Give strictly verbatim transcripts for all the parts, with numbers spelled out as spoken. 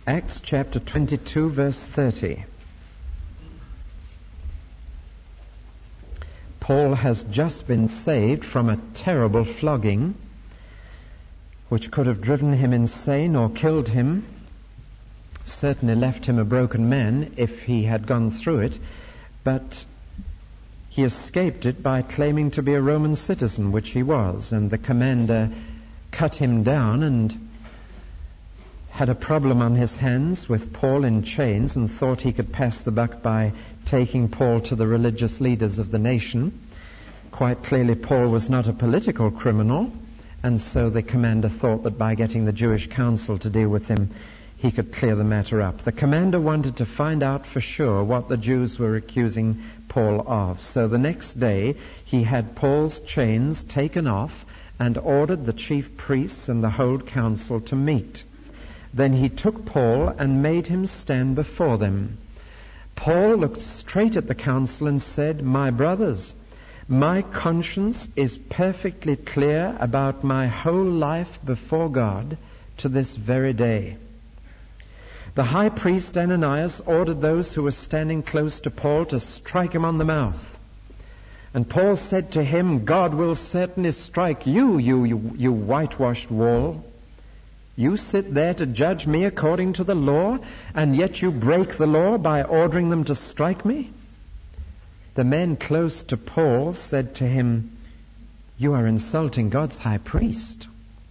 Acts chapter twenty-two, verse thirty. Paul has just been saved from a terrible flogging which could have driven him insane or killed him, certainly left him a broken man if he had gone through it, but he escaped it by claiming to be a Roman citizen, which he was, and the commander cut him down and had a problem on his hands with Paul in chains and thought he could pass the buck by taking Paul to the religious leaders of the nation. Quite clearly, Paul was not a political criminal, and so the commander thought that by getting the Jewish council to deal with him, he could clear the matter up. The commander wanted to find out for sure what the Jews were accusing Paul of. So the next day, he had Paul's chains taken off and ordered the chief priests and the whole council to meet. Then he took Paul and made him stand before them. Paul looked straight at the council and said, "My brothers, my conscience is perfectly clear about my whole life before God to this very day." The high priest Ananias ordered those who were standing close to Paul to strike him on the mouth. And Paul said to him, "God will certainly strike you, you, you, you whitewashed wall. You sit there to judge me according to the law, and yet you break the law by ordering them to strike me?" The men close to Paul said to him, "You are insulting God's high priest."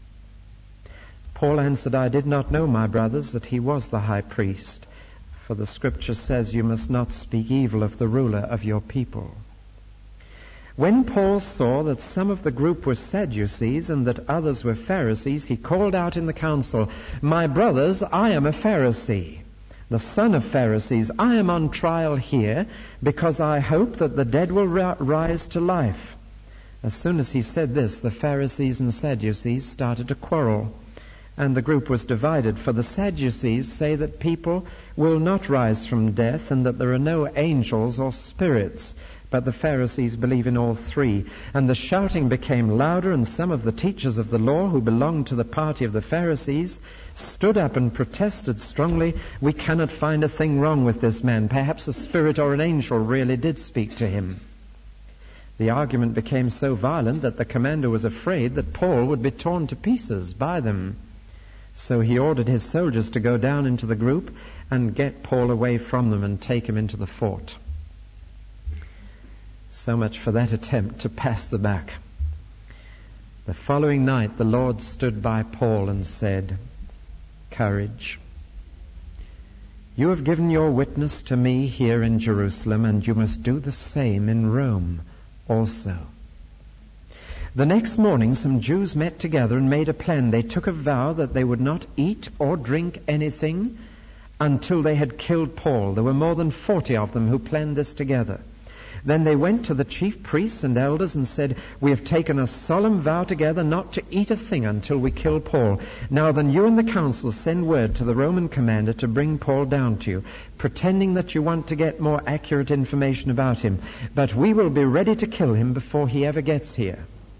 Paul answered, "I did not know, my brothers, that he was the high priest, for the scripture says you must not speak evil of the ruler of your people." When Paul saw that some of the group were Sadducees and that others were Pharisees, he called out in the council, "My brothers, I am a Pharisee, the son of Pharisees. I am on trial here because I hope that the dead will ri- rise to life." As soon as he said this, the Pharisees and Sadducees started to quarrel, and the group was divided. For the Sadducees say that people will not rise from death and that there are no angels or spirits, but the Pharisees believe in all three. And the shouting became louder, and some of the teachers of the law who belonged to the party of the Pharisees stood up and protested strongly, "We cannot find a thing wrong with this man. Perhaps a spirit or an angel really did speak to him." The argument became so violent that the commander was afraid that Paul would be torn to pieces by them. So he ordered his soldiers to go down into the group and get Paul away from them and take him into the fort. So much for that attempt to pass the buck. The following night, the Lord stood by Paul and said, "Courage. You have given your witness to me here in Jerusalem, and you must do the same in Rome also." The next morning, some Jews met together and made a plan. They took a vow that they would not eat or drink anything until they had killed Paul. There were more than forty of them who planned this together. Then they went to the chief priests and elders and said, "We have taken a solemn vow together not to eat a thing until we kill Paul. Now then, you and the council send word to the Roman commander to bring Paul down to you, pretending that you want to get more accurate information about him. But we will be ready to kill him before he ever gets here."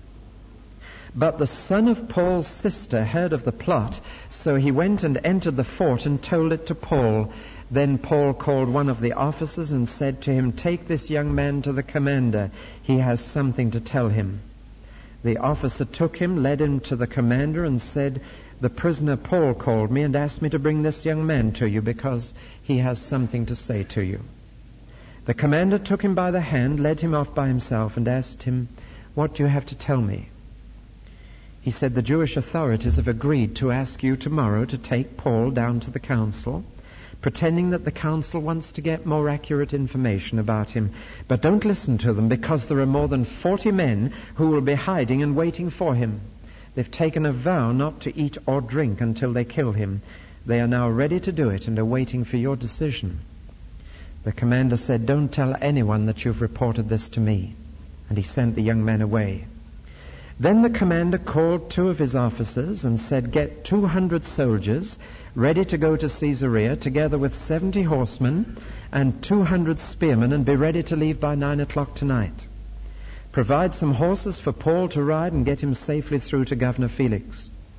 But the son of Paul's sister heard of the plot, so he went and entered the fort and told it to Paul. Then Paul called one of the officers and said to him, "Take this young man to the commander. He has something to tell him." The officer took him, led him to the commander, and said, "The prisoner Paul called me and asked me to bring this young man to you because he has something to say to you." The commander took him by the hand, led him off by himself, and asked him, "What do you have to tell me?" He said, "The Jewish authorities have agreed to ask you tomorrow to take Paul down to the council, pretending that the council wants to get more accurate information about him. But don't listen to them, because there are more than forty men who will be hiding and waiting for him. They've taken a vow not to eat or drink until they kill him. They are now ready to do it and are waiting for your decision." The commander said, "Don't tell anyone that you've reported this to me." And he sent the young man away. Then the commander called two of his officers and said, "Get two hundred soldiers ready to go to Caesarea, together with seventy horsemen and two hundred spearmen, and be ready to leave by nine o'clock tonight. Provide some horses for Paul to ride and get him safely through to Governor Felix.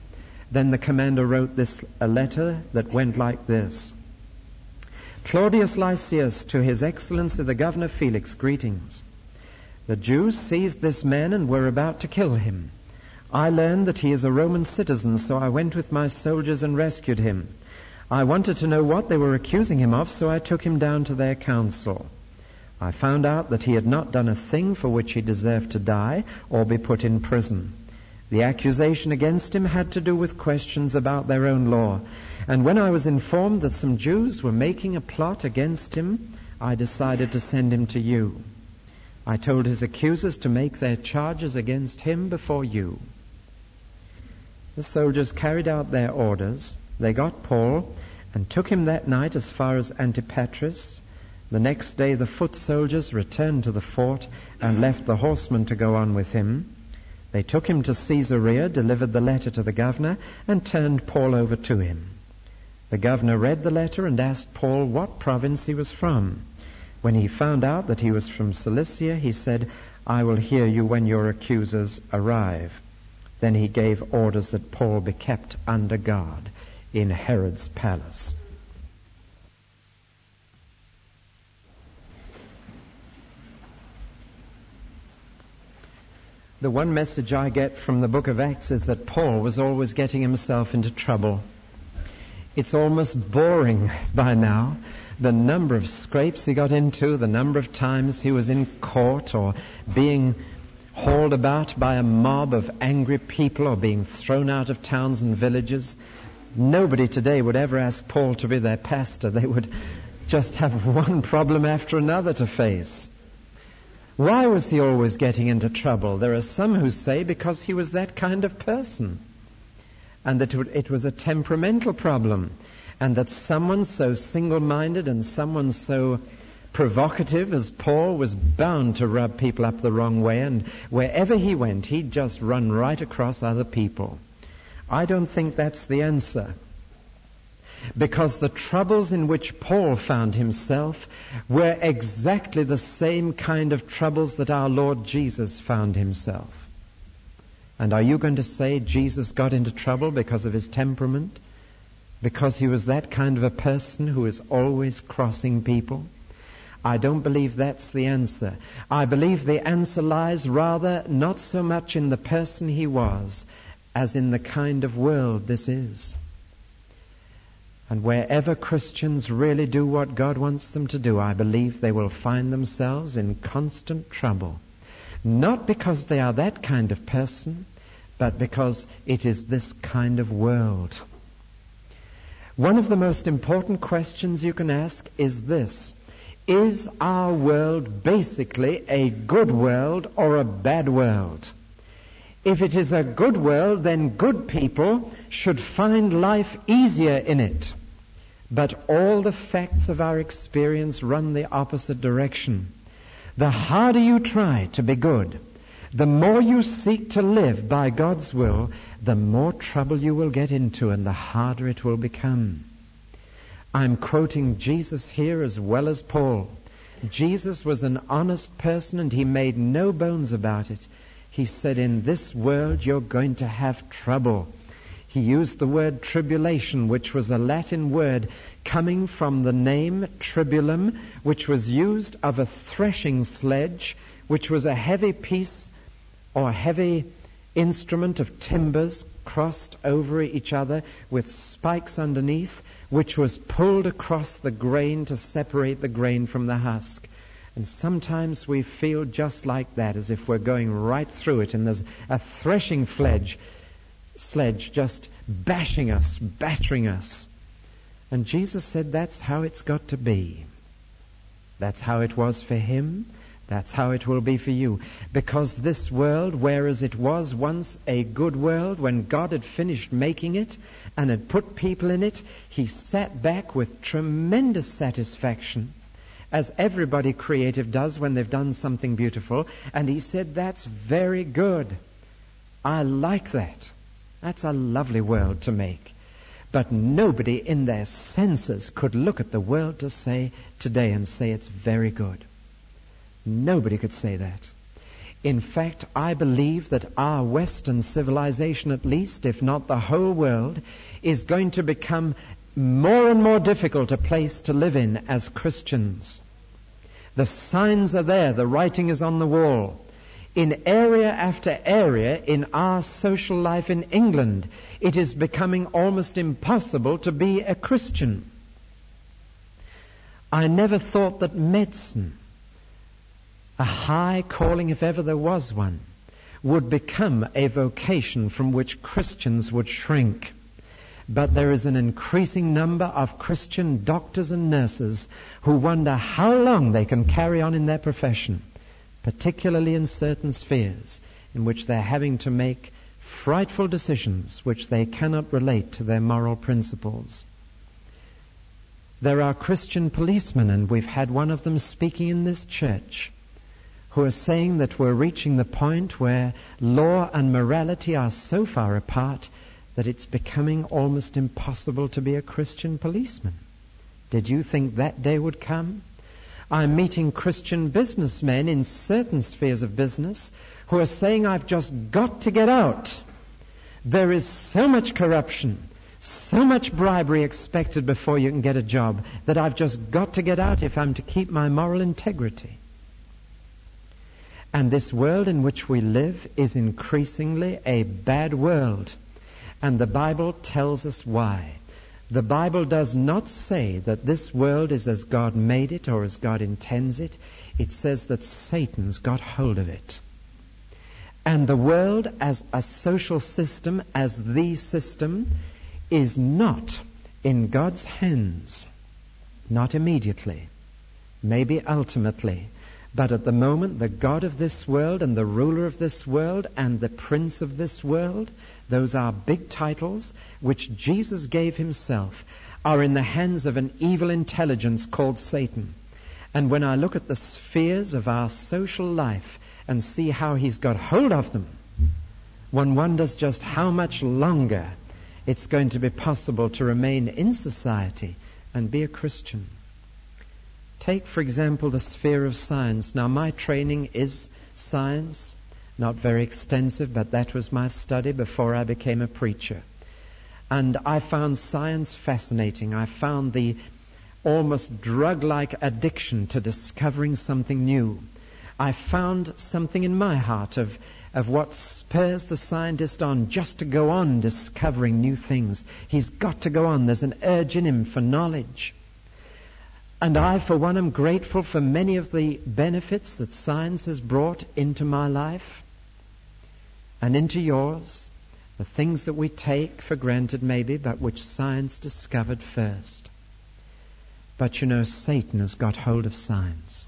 Then the commander wrote this a letter that went like this. Claudius Lysias, to His Excellency the Governor Felix, greetings. The Jews seized this man and were about to kill him. I learned that he is a Roman citizen, so I went with my soldiers and rescued him. I wanted to know what they were accusing him of, so I took him down to their council. I found out that he had not done a thing for which he deserved to die or be put in prison. The accusation against him had to do with questions about their own law, and when I was informed that some Jews were making a plot against him, I decided to send him to you. I told his accusers to make their charges against him before you. The soldiers carried out their orders. They got Paul and took him that night as far as Antipatris. The next day the foot soldiers returned to the fort and left the horsemen to go on with him. They took him to Caesarea, delivered the letter to the governor, and turned Paul over to him. The governor read the letter and asked Paul what province he was from. When he found out that he was from Cilicia, he said, I will hear you when your accusers arrive. Then he gave orders that Paul be kept under guard in Herod's palace. The one message I get from the book of Acts is that Paul was always getting himself into trouble. It's almost boring by now, the number of scrapes he got into, the number of times he was in court or being hauled about by a mob of angry people or being thrown out of towns and villages. Nobody today would ever ask Paul to be their pastor. They would just have one problem after another to face. Why was he always getting into trouble? There are some who say because he was that kind of person, and that it was a temperamental problem, and that someone so single-minded and someone so provocative as Paul was bound to rub people up the wrong way, and wherever he went, he'd just run right across other people. I don't think that's the answer. Because the troubles in which Paul found himself were exactly the same kind of troubles that our Lord Jesus found himself. And are you going to say Jesus got into trouble because of his temperament? Because he was that kind of a person who is always crossing people? I don't believe that's the answer. I believe the answer lies rather not so much in the person he was as in the kind of world this is. And wherever Christians really do what God wants them to do, I believe they will find themselves in constant trouble. Not because they are that kind of person, but because it is this kind of world. One of the most important questions you can ask is this: is our world basically a good world or a bad world? If it is a good world, then good people should find life easier in it. But all the facts of our experience run the opposite direction. The harder you try to be good, the more you seek to live by God's will, the more trouble you will get into and the harder it will become. I'm quoting Jesus here as well as Paul. Jesus was an honest person and he made no bones about it. He said, in this world you're going to have trouble. He used the word tribulation, which was a Latin word coming from the name tribulum, which was used of a threshing sledge, which was a heavy piece or heavy instrument of timbers crossed over each other with spikes underneath, which was pulled across the grain to separate the grain from the husk. And sometimes we feel just like that, as if we're going right through it, and there's a threshing sledge, sledge just bashing us, battering us. And Jesus said that's how it's got to be. That's how it was for him. That's how it will be for you. Because this world, whereas it was once a good world, when God had finished making it and had put people in it, he sat back with tremendous satisfaction, as everybody creative does when they've done something beautiful, and he said, that's very good. I like that. That's a lovely world to make. But nobody in their senses could look at the world to say today and say it's very good. Nobody could say that. In fact, I believe that our Western civilization, at least, if not the whole world, is going to become more and more difficult a place to live in as Christians. The signs are there, the writing is on the wall. In area after area in our social life in England, it is becoming almost impossible to be a Christian. I never thought that medicine, a high calling if ever there was one, would become a vocation from which Christians would shrink. But there is an increasing number of Christian doctors and nurses who wonder how long they can carry on in their profession, particularly in certain spheres in which they're having to make frightful decisions which they cannot relate to their moral principles. There are Christian policemen, and we've had one of them speaking in this church, who are saying that we're reaching the point where law and morality are so far apart that it's becoming almost impossible to be a Christian policeman. Did you think that day would come? I'm meeting Christian businessmen in certain spheres of business who are saying, I've just got to get out. There is so much corruption, so much bribery expected before you can get a job, that I've just got to get out if I'm to keep my moral integrity. And this world in which we live is increasingly a bad world. And the Bible tells us why. The Bible does not say that this world is as God made it or as God intends it. It says that Satan's got hold of it. And the world as a social system, as the system, is not in God's hands. Not immediately. Maybe ultimately. But at the moment, the God of this world and the ruler of this world and the prince of this world, those are big titles which Jesus gave himself, are in the hands of an evil intelligence called Satan. And when I look at the spheres of our social life and see how he's got hold of them, one wonders just how much longer it's going to be possible to remain in society and be a Christian. Take, for example, the sphere of science. Now, my training is science, not very extensive, but that was my study before I became a preacher. And I found science fascinating. I found the almost drug-like addiction to discovering something new. I found something in my heart of, of what spurs the scientist on just to go on discovering new things. He's got to go on. There's an urge in him for knowledge. And I, for one, am grateful for many of the benefits that science has brought into my life and into yours, the things that we take for granted maybe, but which science discovered first. But you know, Satan has got hold of science.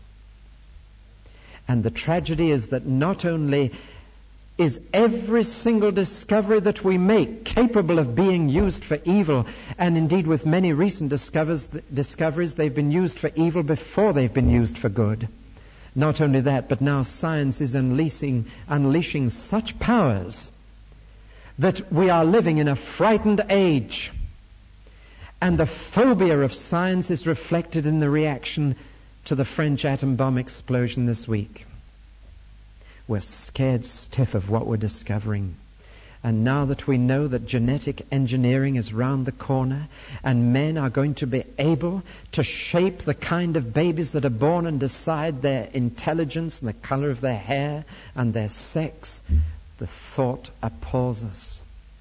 And the tragedy is that not only is every single discovery that we make capable of being used for evil, and indeed with many recent discoveries, discoveries they've been used for evil before they've been used for good. Not only that, but now science is unleashing, unleashing such powers that we are living in a frightened age. And the phobia of science is reflected in the reaction to the French atom bomb explosion this week. We're scared stiff of what we're discovering. And now that we know that genetic engineering is round the corner and men are going to be able to shape the kind of babies that are born and decide their intelligence and the color of their hair and their sex, the thought appalls us.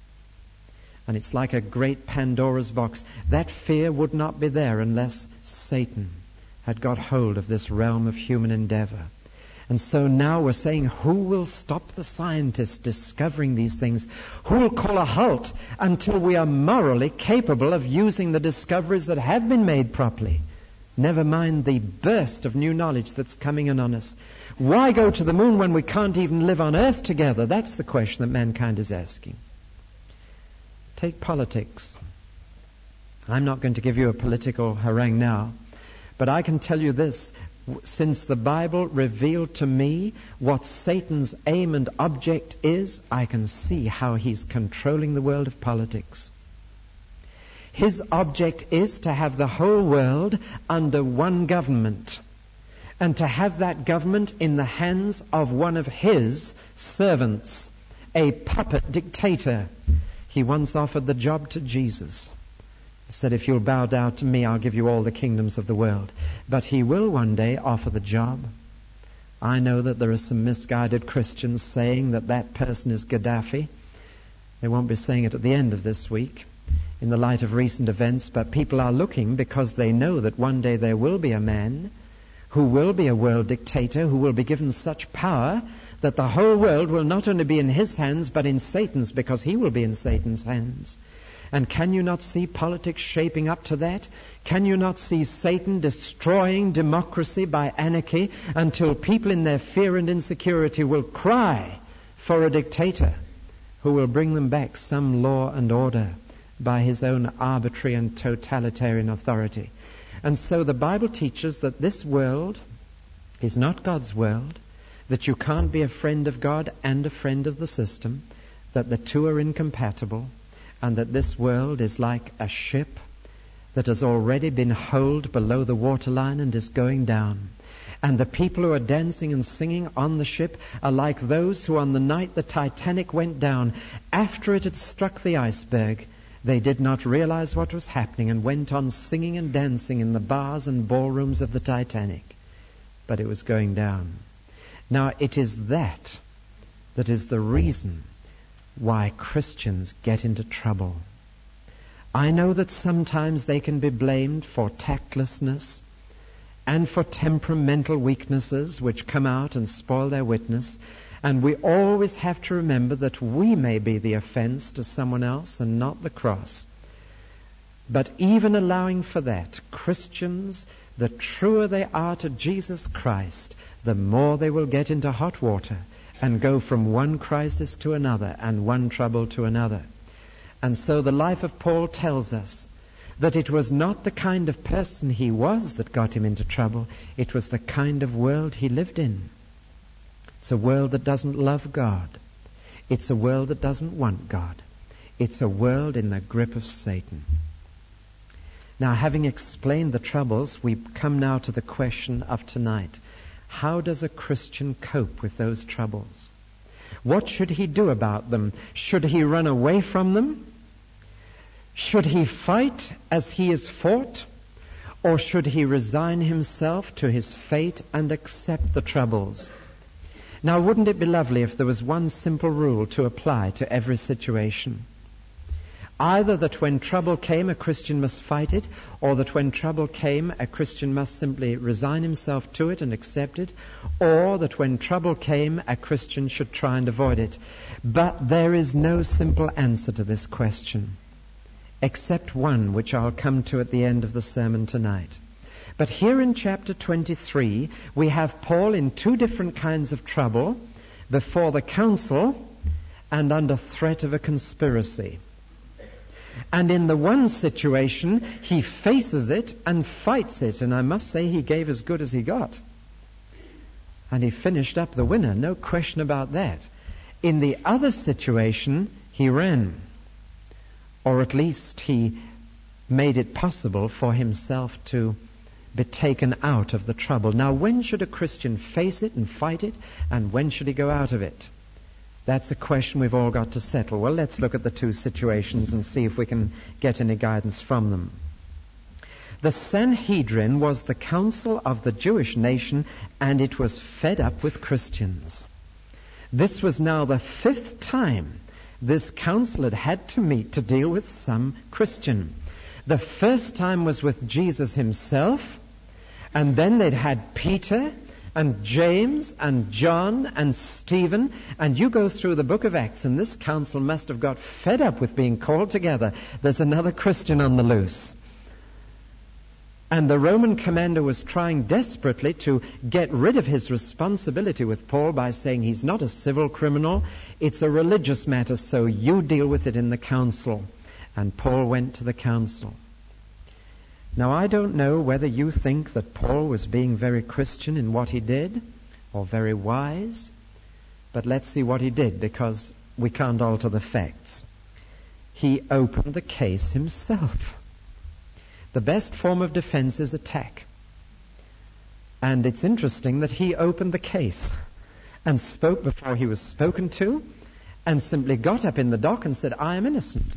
And it's like a great Pandora's box. That fear would not be there unless Satan had got hold of this realm of human endeavor. And so now we're saying, who will stop the scientists discovering these things? Who will call a halt until we are morally capable of using the discoveries that have been made properly? Never mind the burst of new knowledge that's coming in on us. Why go to the moon when we can't even live on Earth together? That's the question that mankind is asking. Take politics. I'm not going to give you a political harangue now, but I can tell you this. Since the Bible revealed to me what Satan's aim and object is, I can see how he's controlling the world of politics. His object is to have the whole world under one government, and to have that government in the hands of one of his servants, a puppet dictator. He once offered the job to Jesus. He said, if you'll bow down to me, I'll give you all the kingdoms of the world. But he will one day offer the job. I know that there are some misguided Christians saying that that person is Gaddafi. They won't be saying it at the end of this week in the light of recent events, but people are looking because they know that one day there will be a man who will be a world dictator, who will be given such power that the whole world will not only be in his hands but in Satan's, because he will be in Satan's hands. And can you not see politics shaping up to that? Can you not see Satan destroying democracy by anarchy until people in their fear and insecurity will cry for a dictator who will bring them back some law and order by his own arbitrary and totalitarian authority? And so the Bible teaches that this world is not God's world, that you can't be a friend of God and a friend of the system, that the two are incompatible, and that this world is like a ship that has already been holed below the waterline and is going down. And the people who are dancing and singing on the ship are like those who on the night the Titanic went down, after it had struck the iceberg, they did not realize what was happening and went on singing and dancing in the bars and ballrooms of the Titanic. But it was going down. Now, it is that that is the reason why Christians get into trouble. I know that sometimes they can be blamed for tactlessness and for temperamental weaknesses which come out and spoil their witness. And we always have to remember that we may be the offense to someone else and not the cross. But even allowing for that, Christians, the truer they are to Jesus Christ, the more they will get into hot water and go from one crisis to another and one trouble to another. And so the life of Paul tells us that it was not the kind of person he was that got him into trouble. It was the kind of world he lived in. It's a world that doesn't love God. It's a world that doesn't want God. It's a world in the grip of Satan. Now, having explained the troubles, we come now to the question of tonight. How does a Christian cope with those troubles? What should he do about them? Should he run away from them? Should he fight as he is fought? Or should he resign himself to his fate and accept the troubles? Now, wouldn't it be lovely if there was one simple rule to apply to every situation? Either that when trouble came, a Christian must fight it, or that when trouble came, a Christian must simply resign himself to it and accept it, or that when trouble came, a Christian should try and avoid it. But there is no simple answer to this question, except one which I'll come to at the end of the sermon tonight. But here in chapter twenty-three, we have Paul in two different kinds of trouble, before the council and under threat of a conspiracy. And in the one situation, he faces it and fights it. And I must say he gave as good as he got. And he finished up the winner, no question about that. In the other situation, he ran. Or at least he made it possible for himself to be taken out of the trouble. Now, when should a Christian face it and fight it? And when should he go out of it? That's a question we've all got to settle. Well, let's look at the two situations and see if we can get any guidance from them. The Sanhedrin was the council of the Jewish nation, and it was fed up with Christians. This was now the fifth time this council had had to meet to deal with some Christian. The first time was with Jesus himself, and then they'd had Peter and James and John and Stephen, and you go through the book of Acts, and this council must have got fed up with being called together. There's another Christian on the loose. And the Roman commander was trying desperately to get rid of his responsibility with Paul by saying he's not a civil criminal, it's a religious matter, so you deal with it in the council. And Paul went to the council. Now, I don't know whether you think that Paul was being very Christian in what he did, or very wise, but let's see what he did, because we can't alter the facts. He opened the case himself. The best form of defense is attack. And it's interesting that he opened the case and spoke before he was spoken to, and simply got up in the dock and said, I am innocent.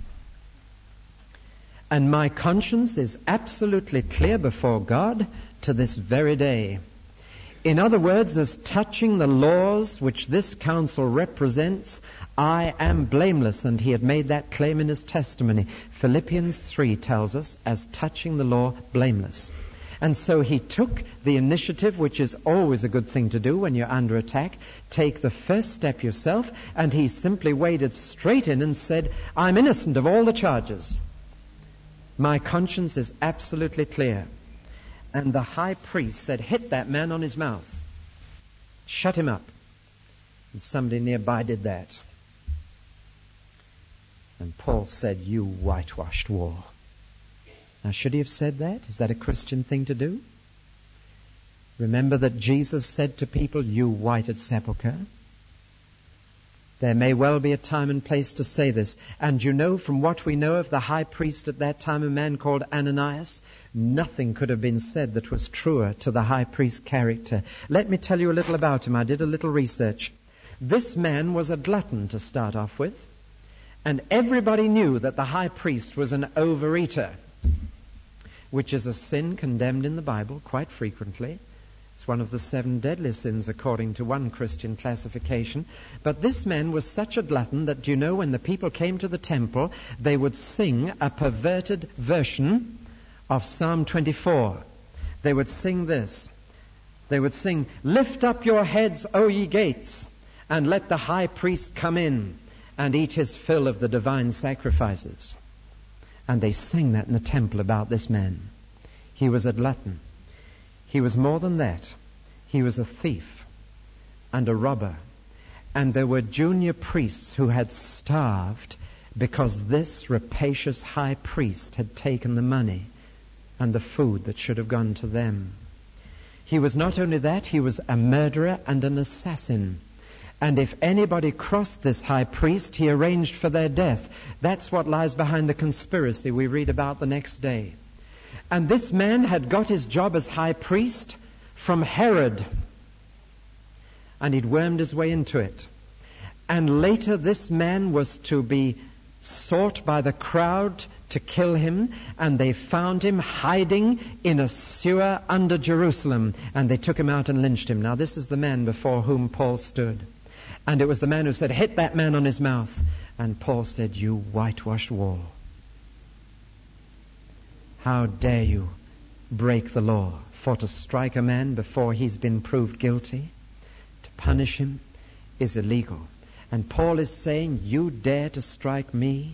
And my conscience is absolutely clear before God to this very day. In other words, as touching the laws which this council represents, I am blameless. And he had made that claim in his testimony. Philippians three tells us, as touching the law, blameless. And so he took the initiative, which is always a good thing to do when you're under attack. Take the first step yourself, and he simply waded straight in and said, I'm innocent of all the charges. My conscience is absolutely clear. And the high priest said, hit that man on his mouth. Shut him up. And somebody nearby did that. And Paul said, you whitewashed wall. Now, should he have said that? Is that a Christian thing to do? Remember that Jesus said to people, you whited sepulchre. There may well be a time and place to say this. And you know, from what we know of the high priest at that time, a man called Ananias, nothing could have been said that was truer to the high priest's character. Let me tell you a little about him. I did a little research. This man was a glutton to start off with. And everybody knew that the high priest was an overeater, which is a sin condemned in the Bible quite frequently. It's one of the seven deadly sins according to one Christian classification. But this man was such a glutton that, you know, when the people came to the temple, they would sing a perverted version of Psalm twenty-four. They would sing this. They would sing, lift up your heads, O ye gates, and let the high priest come in and eat his fill of the divine sacrifices. And they sang that in the temple about this man. He was a glutton. He was more than that. He was a thief and a robber. And there were junior priests who had starved because this rapacious high priest had taken the money and the food that should have gone to them. He was not only that, he was a murderer and an assassin. And if anybody crossed this high priest, he arranged for their death. That's what lies behind the conspiracy we read about the next day. And this man had got his job as high priest from Herod. And he'd wormed his way into it. And later this man was to be sought by the crowd to kill him. And they found him hiding in a sewer under Jerusalem. And they took him out and lynched him. Now this is the man before whom Paul stood. And it was the man who said, hit that man on his mouth. And Paul said, you whitewashed wall. How dare you break the law? For to strike a man before he's been proved guilty, to punish him, is illegal. And Paul is saying, you dare to strike me?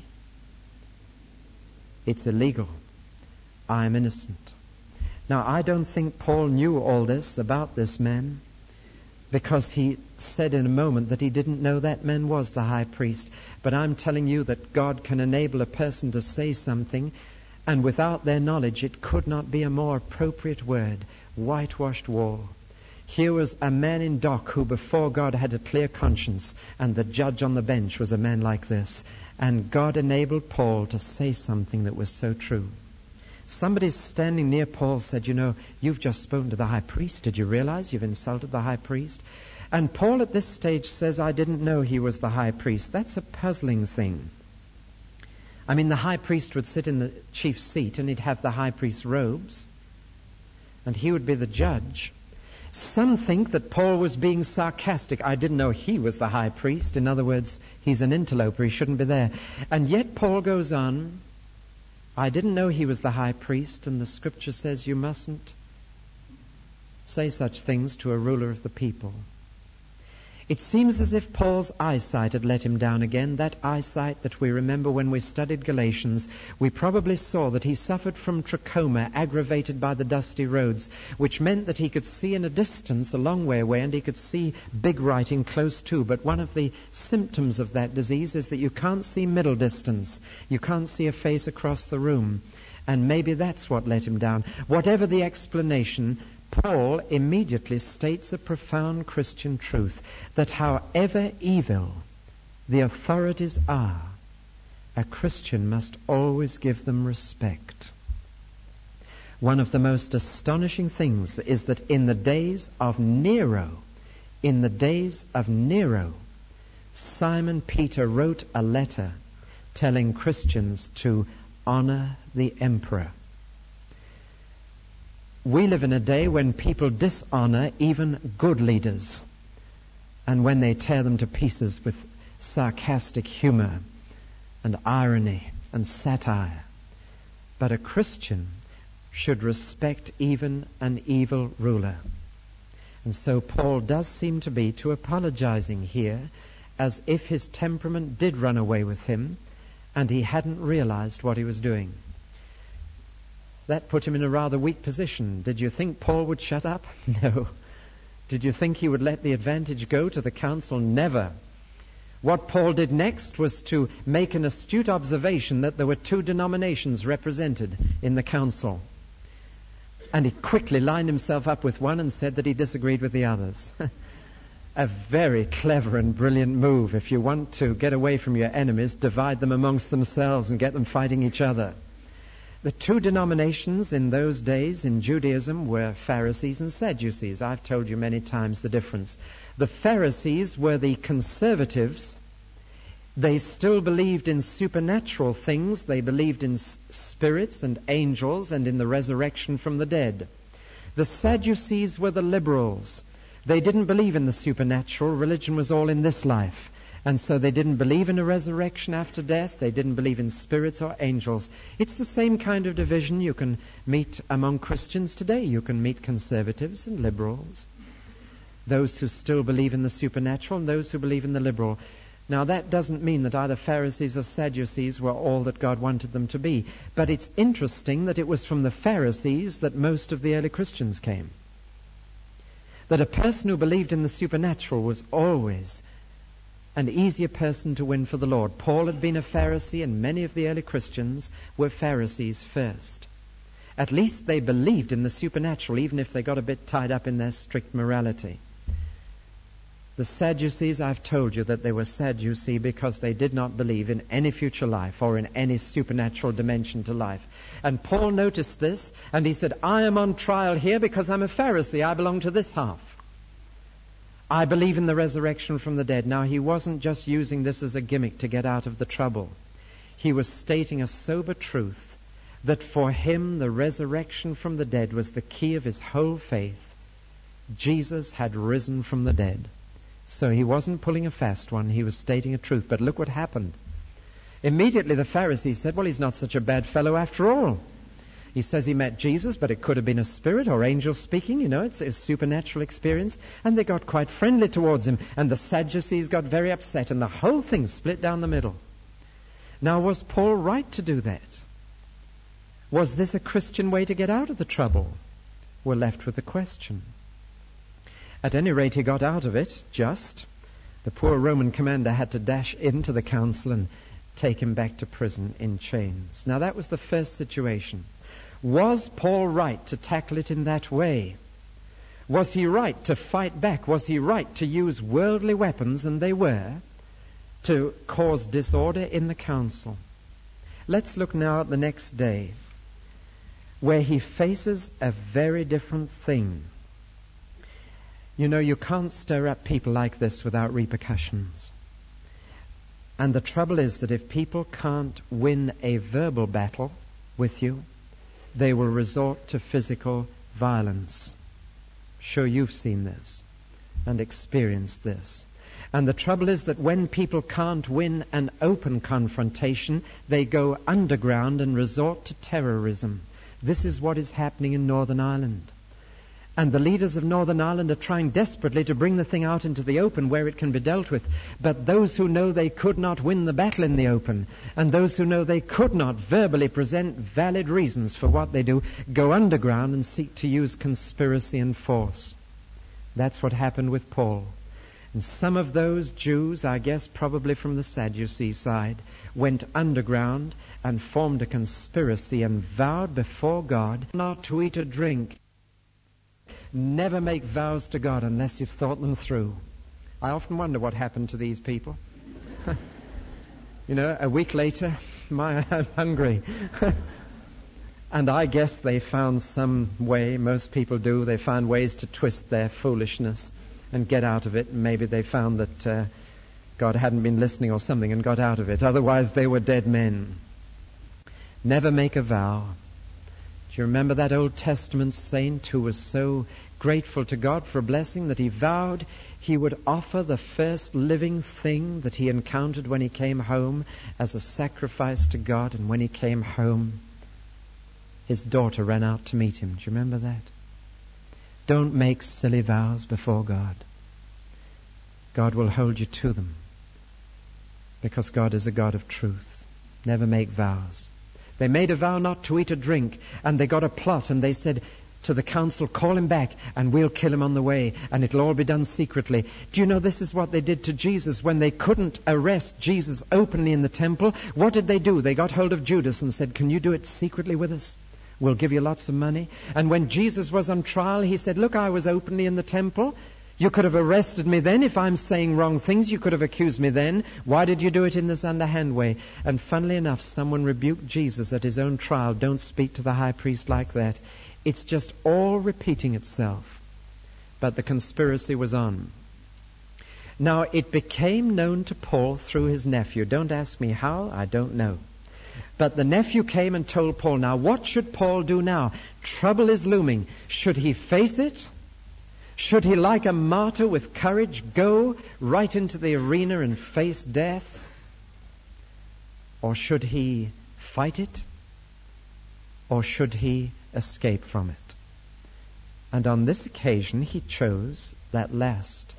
It's illegal. I'm innocent. Now, I don't think Paul knew all this about this man, because he said in a moment that he didn't know that man was the high priest. But I'm telling you that God can enable a person to say something, and without their knowledge it could not be a more appropriate word. Whitewashed wall. Here was a man in dock who before God had a clear conscience, and the judge on the bench was a man like this. And God enabled Paul to say something that was so true. Somebody standing near Paul said, you know, you've just spoken to the high priest. Did you realize you've insulted the high priest? And Paul at this stage says, I didn't know he was the high priest. That's a puzzling thing. I mean, the high priest would sit in the chief seat and he'd have the high priest's robes. And he would be the judge. Some think that Paul was being sarcastic. I didn't know he was the high priest. In other words, he's an interloper. He shouldn't be there. And yet Paul goes on, I didn't know he was the high priest, and the scripture says you mustn't say such things to a ruler of the people. It seems as if Paul's eyesight had let him down again, that eyesight that we remember when we studied Galatians. We probably saw that he suffered from trachoma, aggravated by the dusty roads, which meant that he could see in a distance a long way away, and he could see big writing close to. But one of the symptoms of that disease is that you can't see middle distance. You can't see a face across the room. And maybe that's what let him down. Whatever the explanation, Paul immediately states a profound Christian truth, that however evil the authorities are, a Christian must always give them respect. One of the most astonishing things is that in the days of Nero, in the days of Nero, Simon Peter wrote a letter telling Christians to honor the emperor. We live in a day when people dishonor even good leaders, and when they tear them to pieces with sarcastic humor and irony and satire. But a Christian should respect even an evil ruler. And so Paul does seem to be to apologizing here, as if his temperament did run away with him and he hadn't realized what he was doing. That put him in a rather weak position. Did you think Paul would shut up? No. Did you think he would let the advantage go to the council? Never. What Paul did next was to make an astute observation that there were two denominations represented in the council. And he quickly lined himself up with one and said that he disagreed with the others. A very clever and brilliant move. If you want to get away from your enemies, divide them amongst themselves and get them fighting each other. The two denominations in those days in Judaism were Pharisees and Sadducees. I've told you many times the difference. The Pharisees were the conservatives. They still believed in supernatural things. They believed in s- spirits and angels and in the resurrection from the dead. The Sadducees were the liberals. They didn't believe in the supernatural. Religion was all in this life. And so they didn't believe in a resurrection after death. They didn't believe in spirits or angels. It's the same kind of division you can meet among Christians today. You can meet conservatives and liberals. Those who still believe in the supernatural and those who believe in the liberal. Now that doesn't mean that either Pharisees or Sadducees were all that God wanted them to be. But it's interesting that it was from the Pharisees that most of the early Christians came. That a person who believed in the supernatural was always an easier person to win for the Lord. Paul had been a Pharisee, and many of the early Christians were Pharisees first. At least they believed in the supernatural, even if they got a bit tied up in their strict morality. The Sadducees, I've told you that they were Sadducee because they did not believe in any future life or in any supernatural dimension to life. And Paul noticed this, and he said, I am on trial here because I'm a Pharisee. I belong to this half. I believe in the resurrection from the dead. Now, he wasn't just using this as a gimmick to get out of the trouble. He was stating a sober truth that for him the resurrection from the dead was the key of his whole faith. Jesus had risen from the dead. So he wasn't pulling a fast one. He was stating a truth. But look what happened. Immediately the Pharisees said, well, he's not such a bad fellow after all. He says he met Jesus, but it could have been a spirit or angels speaking. You know, it's a supernatural experience. And they got quite friendly towards him. And the Sadducees got very upset. And the whole thing split down the middle. Now, was Paul right to do that? Was this a Christian way to get out of the trouble? We're left with the question. At any rate, he got out of it, just. The poor Roman commander had to dash into the council and take him back to prison in chains. Now, that was the first situation. Was Paul right to tackle it in that way? Was he right to fight back? Was he right to use worldly weapons, and they were, to cause disorder in the council? Let's look now at the next day, where he faces a very different thing. You know, you can't stir up people like this without repercussions. And the trouble is that if people can't win a verbal battle with you, they will resort to physical violence. Sure, you've seen this and experienced this. And the trouble is that when people can't win an open confrontation, they go underground and resort to terrorism. This is what is happening in Northern Ireland. And the leaders of Northern Ireland are trying desperately to bring the thing out into the open where it can be dealt with. But those who know they could not win the battle in the open, and those who know they could not verbally present valid reasons for what they do, go underground and seek to use conspiracy and force. That's what happened with Paul. And some of those Jews, I guess probably from the Sadducee side, went underground and formed a conspiracy and vowed before God not to eat or drink. Never make vows to God unless you've thought them through. I often wonder what happened to these people. You know, a week later, my, I'm hungry. And I guess they found some way, most people do, they found ways to twist their foolishness and get out of it. And maybe they found that uh, God hadn't been listening or something and got out of it. Otherwise, they were dead men. Never make a vow. Do you remember that Old Testament saint who was so grateful to God for a blessing that he vowed he would offer the first living thing that he encountered when he came home as a sacrifice to God? And when he came home, his daughter ran out to meet him. Do you remember that? Don't make silly vows before God. God will hold you to them, because God is a God of truth. Never make vows. They made a vow not to eat or drink, and they got a plot, and they said to the council, call him back and we'll kill him on the way, and it'll all be done secretly. Do you know this is what they did to Jesus when they couldn't arrest Jesus openly in the temple? What did they do? They got hold of Judas and said, can you do it secretly with us? We'll give you lots of money. And when Jesus was on trial, he said, look, I was openly in the temple. You could have arrested me then. If I'm saying wrong things, you could have accused me then. Why did you do it in this underhand way? And funnily enough, someone rebuked Jesus at his own trial. Don't speak to the high priest like that. It's just all repeating itself. But the conspiracy was on. Now, it became known to Paul through his nephew. Don't ask me how, I don't know. But the nephew came and told Paul, now what should Paul do now? Trouble is looming. Should he face it? Should he, like a martyr with courage, go right into the arena and face death? Or should he fight it? Or should he escape from it? And on this occasion he chose that last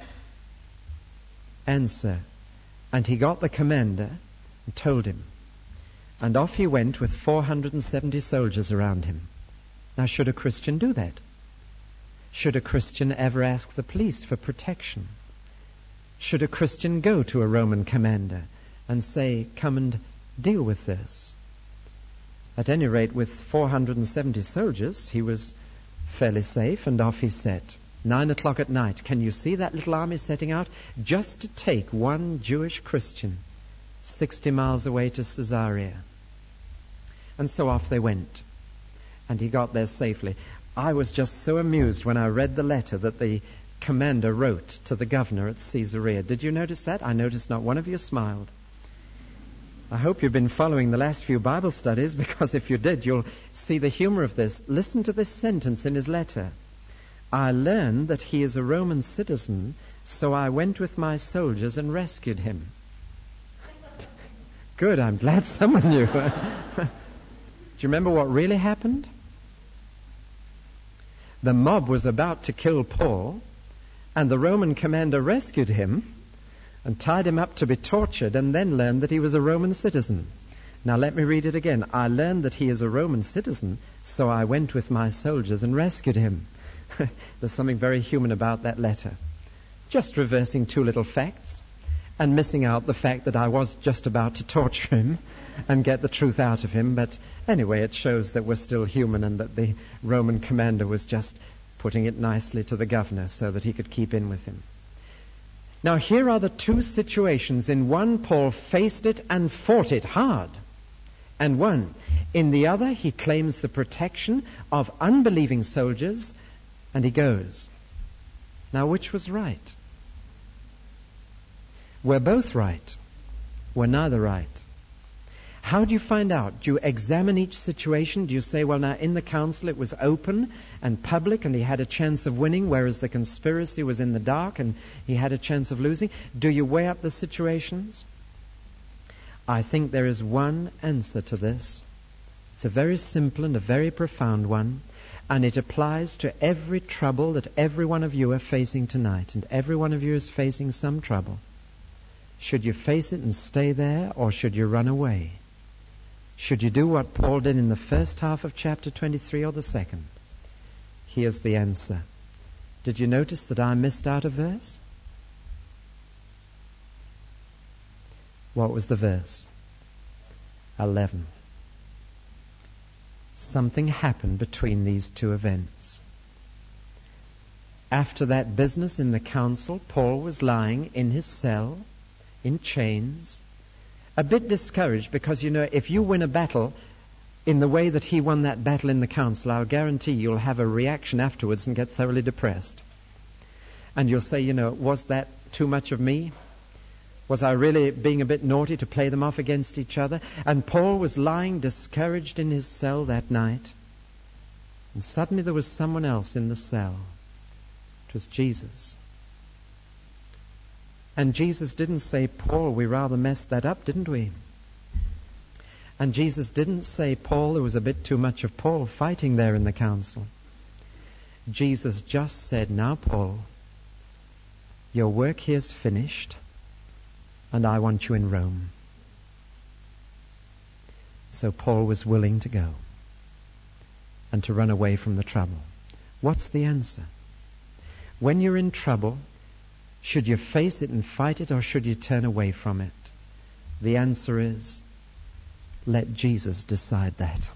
answer. And he got the commander and told him. And off he went with four hundred seventy soldiers around him. Now, should a Christian do that? Should a Christian ever ask the police for protection? Should a Christian go to a Roman commander and say, come and deal with this? At any rate, with four hundred seventy soldiers, he was fairly safe, and off he set. Nine o'clock at night. Can you see that little army setting out? Just to take one Jewish Christian sixty miles away to Caesarea. And so off they went. And he got there safely. I was just so amused when I read the letter that the commander wrote to the governor at Caesarea. Did you notice that? I noticed not one of you smiled. I hope you've been following the last few Bible studies, because if you did, you'll see the humor of this. Listen to this sentence in his letter. I learned that he is a Roman citizen, so I went with my soldiers and rescued him. Good, I'm glad someone knew. Do you remember what really happened? The mob was about to kill Paul, and the Roman commander rescued him and tied him up to be tortured, and then learned that he was a Roman citizen. Now let me read it again. I learned that he is a Roman citizen, so I went with my soldiers and rescued him. There's something very human about that letter. Just reversing two little facts and missing out the fact that I was just about to torture him and get the truth out of him. But anyway, it shows that we're still human, and that the Roman commander was just putting it nicely to the governor so that he could keep in with him. Now, here are the two situations. In one, Paul faced it and fought it hard. And one, in the other, he claims the protection of unbelieving soldiers, and he goes. Now, which was right? We're both right. We're neither right. How do you find out? Do you examine each situation? Do you say, well, now, in the council it was open and public and he had a chance of winning, whereas the conspiracy was in the dark and he had a chance of losing? Do you weigh up the situations? I think there is one answer to this. It's a very simple and a very profound one, and it applies to every trouble that every one of you are facing tonight, and every one of you is facing some trouble. Should you face it and stay there, or should you run away? Should you do what Paul did in the first half of chapter twenty-three or the second? Here's the answer. Did you notice that I missed out a verse? What was the verse? eleven. Something happened between these two events. After that business in the council, Paul was lying in his cell, in chains, a bit discouraged, because, you know, if you win a battle, in the way that he won that battle in the council, I'll guarantee you'll have a reaction afterwards and get thoroughly depressed. And you'll say, you know, was that too much of me? Was I really being a bit naughty to play them off against each other? And Paul was lying discouraged in his cell that night. And suddenly there was someone else in the cell. It was Jesus. And Jesus didn't say, Paul, we rather messed that up, didn't we? And Jesus didn't say, Paul, there was a bit too much of Paul fighting there in the council. Jesus just said, now, Paul, your work here is finished, and I want you in Rome. So Paul was willing to go and to run away from the trouble. What's the answer? When you're in trouble, should you face it and fight it, or should you turn away from it? The answer is, let Jesus decide that.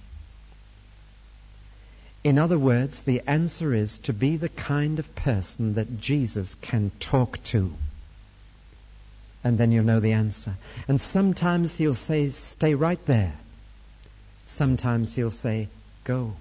In other words, the answer is to be the kind of person that Jesus can talk to. And then you'll know the answer. And sometimes he'll say, stay right there. Sometimes he'll say, go.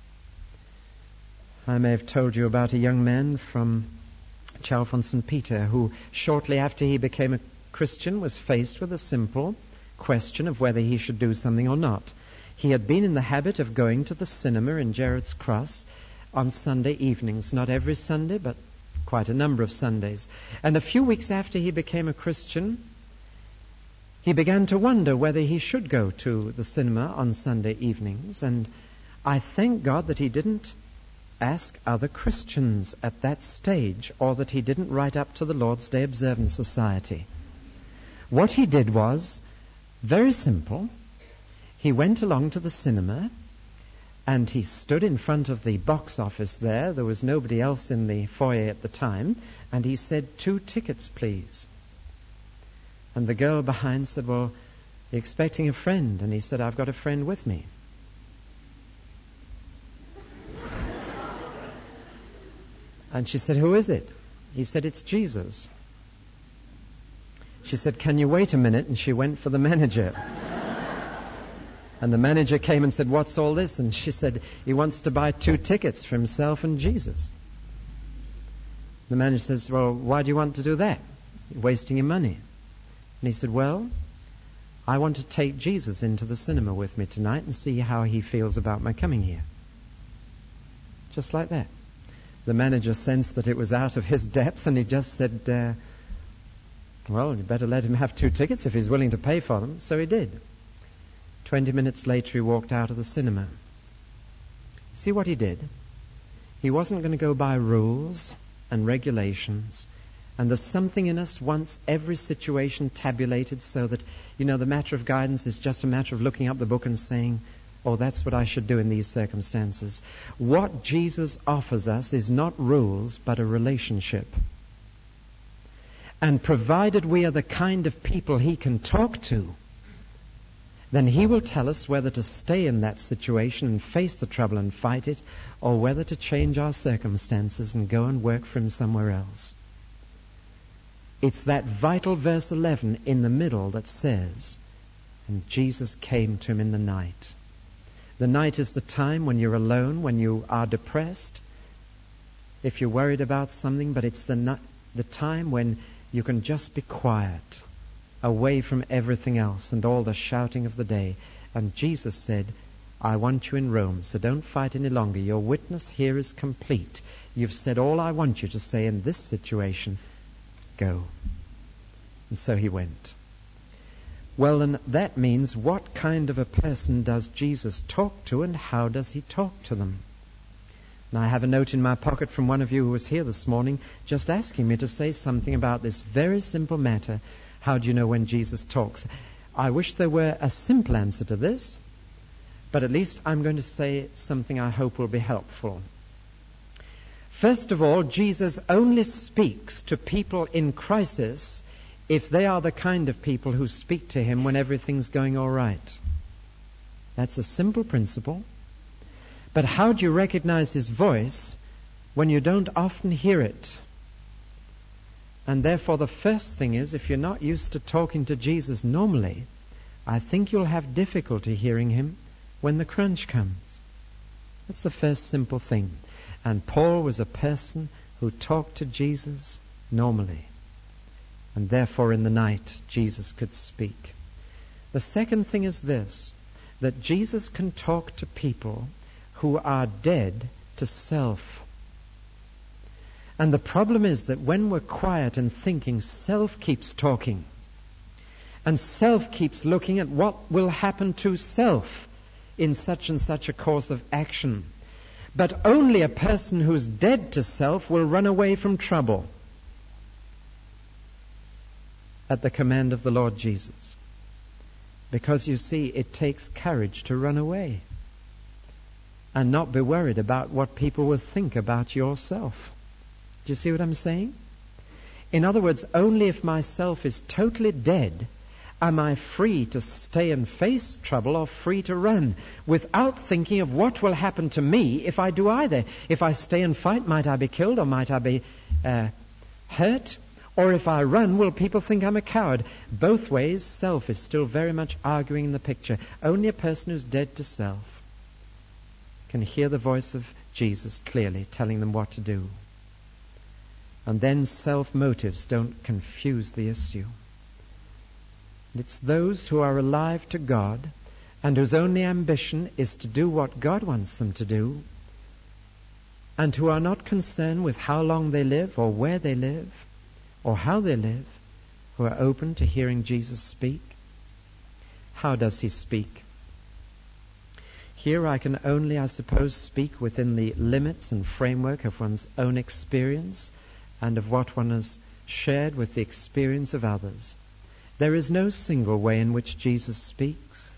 I may have told you about a young man from Chalfont Saint Peter who, shortly after he became a Christian, was faced with a simple question of whether he should do something or not. He had been in the habit of going to the cinema in Gerrard's Cross on Sunday evenings, not every Sunday, but quite a number of Sundays. And a few weeks after he became a Christian, he began to wonder whether he should go to the cinema on Sunday evenings. And I thank God that he didn't ask other Christians at that stage, or that he didn't write up to the Lord's Day Observance Society. What he did was very simple. He went along to the cinema and he stood in front of the box office there. There was nobody else in the foyer at the time. And he said, two tickets, please. And the girl behind said, well, you're expecting a friend. And he said, I've got a friend with me. And she said, who is it? He said, it's Jesus. She said, can you wait a minute? And she went for the manager. And the manager came and said, what's all this? And she said, he wants to buy two tickets for himself and Jesus. The manager says, well, why do you want to do that? You're wasting your money. And he said, well, I want to take Jesus into the cinema with me tonight and see how he feels about my coming here. Just like that. The manager sensed that it was out of his depth, and he just said, uh, well, you better let him have two tickets if he's willing to pay for them. So he did. Twenty minutes later, he walked out of the cinema. See what he did? He wasn't going to go by rules and regulations. And there's something in us wants every situation tabulated so that, you know, the matter of guidance is just a matter of looking up the book and saying, oh, that's what I should do in these circumstances. What Jesus offers us is not rules, but a relationship. And provided we are the kind of people he can talk to, then he will tell us whether to stay in that situation and face the trouble and fight it, or whether to change our circumstances and go and work for him somewhere else. It's that vital verse eleven in the middle that says, and Jesus came to him in the night. The night is the time when you're alone, when you are depressed, if you're worried about something, but it's the, ni- the time when you can just be quiet, away from everything else and all the shouting of the day. And Jesus said, I want you in Rome, so don't fight any longer. Your witness here is complete. You've said all I want you to say in this situation. Go. And so he went. Well, then that means, what kind of a person does Jesus talk to, and how does he talk to them? And I have a note in my pocket from one of you who was here this morning just asking me to say something about this very simple matter. How do you know when Jesus talks? I wish there were a simple answer to this, but at least I'm going to say something I hope will be helpful. First of all, Jesus only speaks to people in crisis if they are the kind of people who speak to him when everything's going all right. That's a simple principle. But how do you recognize his voice when you don't often hear it? And therefore the first thing is, if you're not used to talking to Jesus normally, I think you'll have difficulty hearing him when the crunch comes. That's the first simple thing. And Paul was a person who talked to Jesus normally. And therefore in the night Jesus could speak. The second thing is this, that Jesus can talk to people who are dead to self. And the problem is that when we're quiet and thinking, self keeps talking. And self keeps looking at what will happen to self in such and such a course of action. But only a person who's dead to self will run away from trouble at the command of the Lord Jesus. Because you see, it takes courage to run away and not be worried about what people will think about yourself. Do you see what I'm saying? In other words, only if myself is totally dead am I free to stay and face trouble or free to run without thinking of what will happen to me if I do either. If I stay and fight, might I be killed or might I be uh, hurt? Or if I run, will people think I'm a coward? Both ways, self is still very much arguing in the picture. Only a person who's dead to self can hear the voice of Jesus clearly telling them what to do. And then self-motives don't confuse the issue. It's those who are alive to God and whose only ambition is to do what God wants them to do, and who are not concerned with how long they live or where they live or how they live, who are open to hearing Jesus speak. How does he speak? Here I can only, I suppose, speak within the limits and framework of one's own experience and of what one has shared with the experience of others. There is no single way in which Jesus speaks.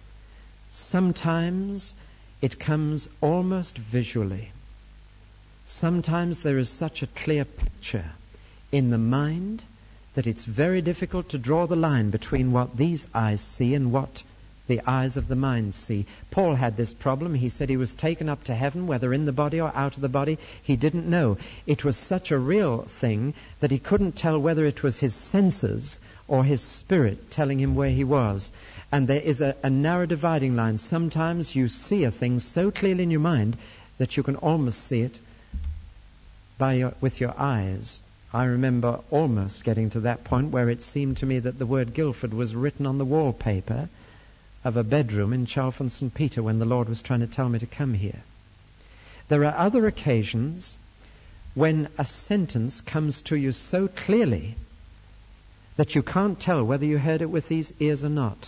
Sometimes it comes almost visually. Sometimes there is such a clear picture in the mind that it's very difficult to draw the line between what these eyes see and what the eyes of the mind see. Paul had this problem. He said he was taken up to heaven, whether in the body or out of the body, he didn't know. It was such a real thing that he couldn't tell whether it was his senses or his spirit telling him where he was. And there is a, a narrow dividing line. Sometimes you see a thing so clearly in your mind that you can almost see it by your, with your eyes. I remember almost getting to that point where it seemed to me that the word Guildford was written on the wallpaper of a bedroom in Chalfont Saint Peter when the Lord was trying to tell me to come here. There are other occasions when a sentence comes to you so clearly that you can't tell whether you heard it with these ears or not.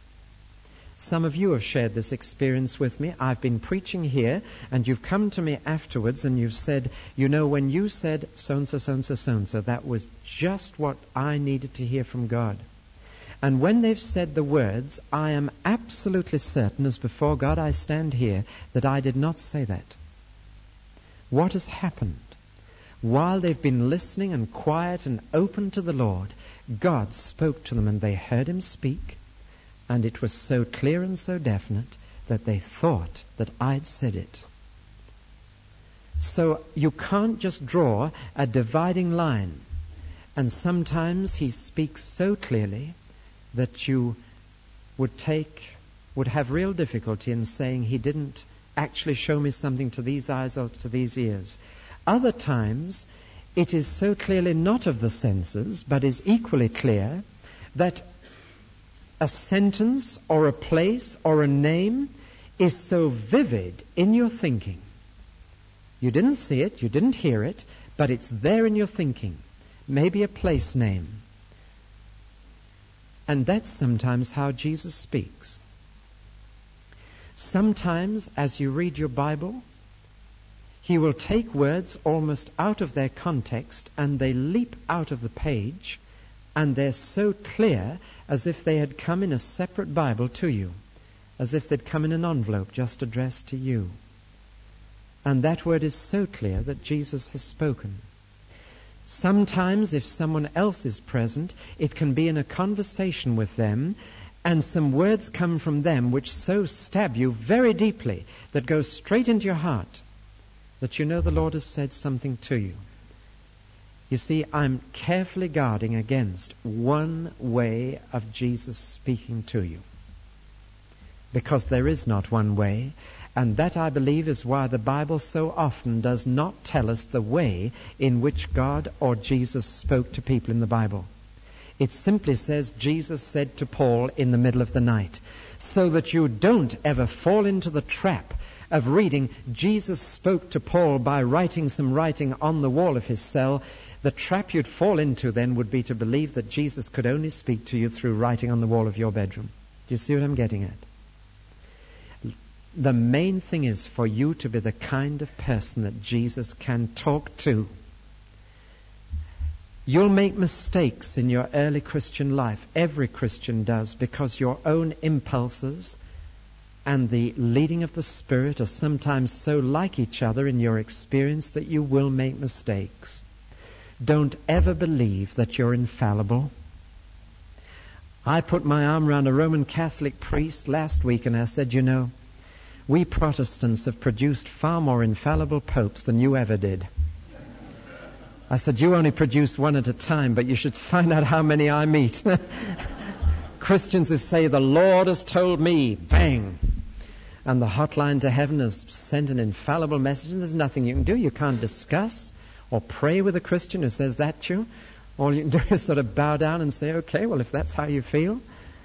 Some of you have shared this experience with me. I've been preaching here, and you've come to me afterwards and you've said, you know, when you said so-and-so, so-and-so, so-and-so, that was just what I needed to hear from God. And when they've said the words, I am absolutely certain, as before God I stand here, that I did not say that. What has happened? While they've been listening and quiet and open to the Lord, God spoke to them and they heard him speak, and it was so clear and so definite that they thought that I'd said it. So you can't just draw a dividing line. And sometimes he speaks so clearly that you would take, would have real difficulty in saying he didn't actually show me something to these eyes or to these ears. Other times, it is so clearly not of the senses, but is equally clear that a sentence or a place or a name is so vivid in your thinking. You didn't see it, you didn't hear it, but it's there in your thinking. Maybe a place name. And that's sometimes how Jesus speaks. Sometimes, as you read your Bible, he will take words almost out of their context and they leap out of the page and they're so clear as if they had come in a separate Bible to you, as if they'd come in an envelope just addressed to you. And that word is so clear that Jesus has spoken. Sometimes, if someone else is present, it can be in a conversation with them, and some words come from them which so stab you very deeply, that go straight into your heart, that you know the Lord has said something to you. You see, I'm carefully guarding against one way of Jesus speaking to you. because there is not one way. And that, I believe, is why the Bible so often does not tell us the way in which God or Jesus spoke to people in the Bible. It simply says Jesus said to Paul in the middle of the night, so that you don't ever fall into the trap of reading Jesus spoke to Paul by writing some writing on the wall of his cell. The trap you'd fall into then would be to believe that Jesus could only speak to you through writing on the wall of your bedroom. Do you see what I'm getting at? The main thing is for you to be the kind of person that Jesus can talk to. You'll make mistakes in your early Christian life. Every Christian does, because your own impulses and the leading of the Spirit are sometimes so like each other in your experience that you will make mistakes. Don't ever believe that you're infallible. I put my arm around a Roman Catholic priest last week and I said, you know, we Protestants have produced far more infallible popes than you ever did. I said, you only produce one at a time, but you should find out how many I meet. Christians who say, the Lord has told me, bang. And the hotline to heaven has sent an infallible message, and there's nothing you can do. You can't discuss or pray with a Christian who says that to you. All you can do is sort of bow down and say, okay, well, if that's how you feel.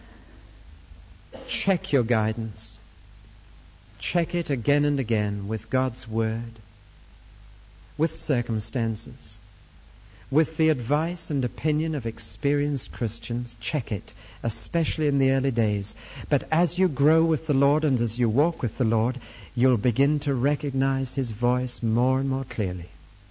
Check your guidance. Check it again and again with God's Word, with circumstances, with the advice and opinion of experienced Christians. Check it, especially in the early days. But as you grow with the Lord and as you walk with the Lord, you'll begin to recognize His voice more and more clearly.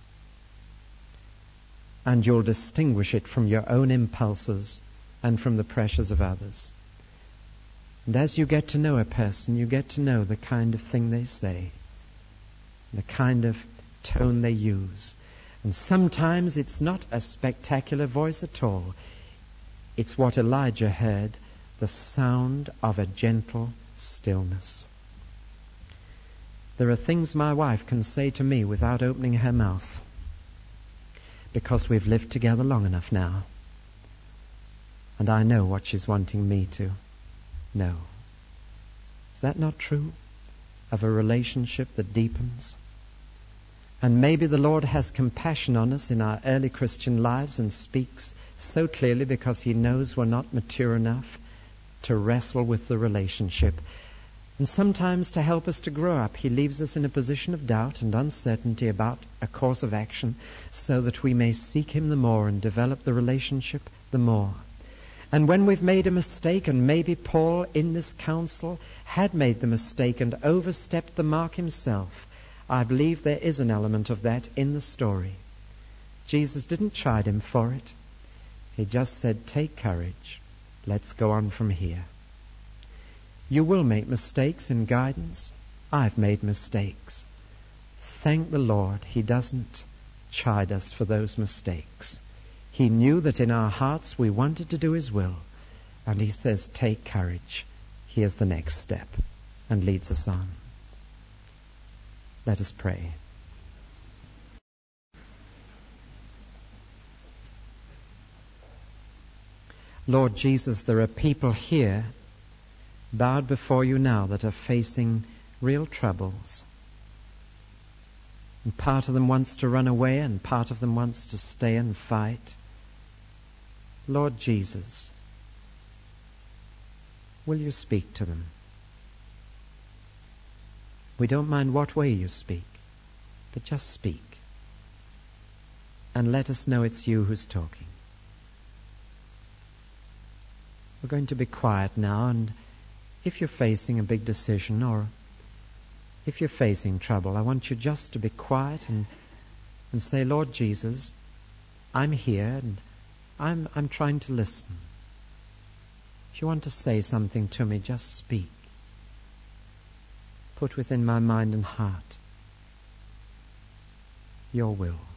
And you'll distinguish it from your own impulses and from the pressures of others. And as you get to know a person, you get to know the kind of thing they say, the kind of tone they use. And sometimes it's not a spectacular voice at all. It's what Elijah heard, the sound of a gentle stillness. There are things my wife can say to me without opening her mouth, because we've lived together long enough now. And I know what she's wanting me to know. Is that not true of a relationship that deepens? And maybe the Lord has compassion on us in our early Christian lives and speaks so clearly because He knows we're not mature enough to wrestle with the relationship. And sometimes to help us to grow up, He leaves us in a position of doubt and uncertainty about a course of action so that we may seek Him the more and develop the relationship the more. And when we've made a mistake, and maybe Paul in this council had made the mistake and overstepped the mark himself, I believe there is an element of that in the story. Jesus didn't chide him for it. He just said, take courage. Let's go on from here. You will make mistakes in guidance. I've made mistakes. Thank the Lord He doesn't chide us for those mistakes. He knew that in our hearts we wanted to do His will. And He says, take courage. Here's the next step. And leads us on. Let us pray. Lord Jesus, there are people here bowed before You now that are facing real troubles. And part of them wants to run away and part of them wants to stay and fight. Lord Jesus, will You speak to them? We don't mind what way You speak, but just speak. And let us know it's You who's talking. We're going to be quiet now, and if you're facing a big decision or if you're facing trouble, I want you just to be quiet and, and say, Lord Jesus, I'm here and I'm, I'm trying to listen. If you want to say something to me, just speak. Put within my mind and heart Your will.